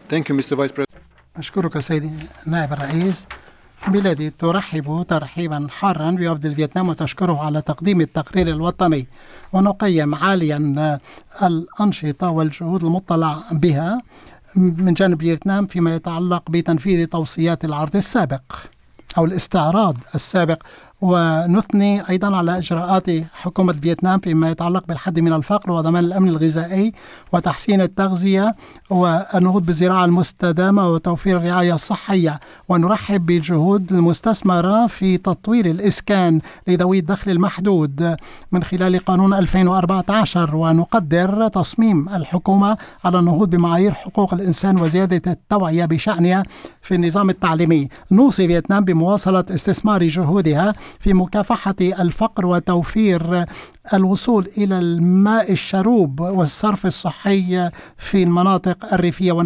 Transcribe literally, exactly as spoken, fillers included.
Thank you, Mister Vice President. أشكرك سيدي نائب الرئيس. بلادي ترحب ترحيبا حارا بوفد فيتنام وتشكره على تقديم التقرير الوطني، ونقيم عاليا الأنشطة والجهود المطلع بها من جانب فيتنام فيما يتعلق بتنفيذ توصيات العرض السابق أو الاستعراض السابق، ونثني أيضا على إجراءات حكومة فيتنام فيما يتعلق بالحد من الفقر وضمان الأمن الغذائي وتحسين التغذية والنهوض بالزراعة المستدامة وتوفير الرعاية الصحية. ونرحب بالجهود المستثمرة في تطوير الإسكان لذوي الدخل المحدود من خلال قانون ألفين وأربعة عشر، ونقدر تصميم الحكومة على النهوض بمعايير حقوق الإنسان وزيادة التوعية بشأنها في النظام التعليمي. نوصي فيتنام بمواصلة استثمار جهودها في مكافحة الفقر وتوفير الوصول إلى الماء الشروب والصرف الصحي في المناطق الريفية.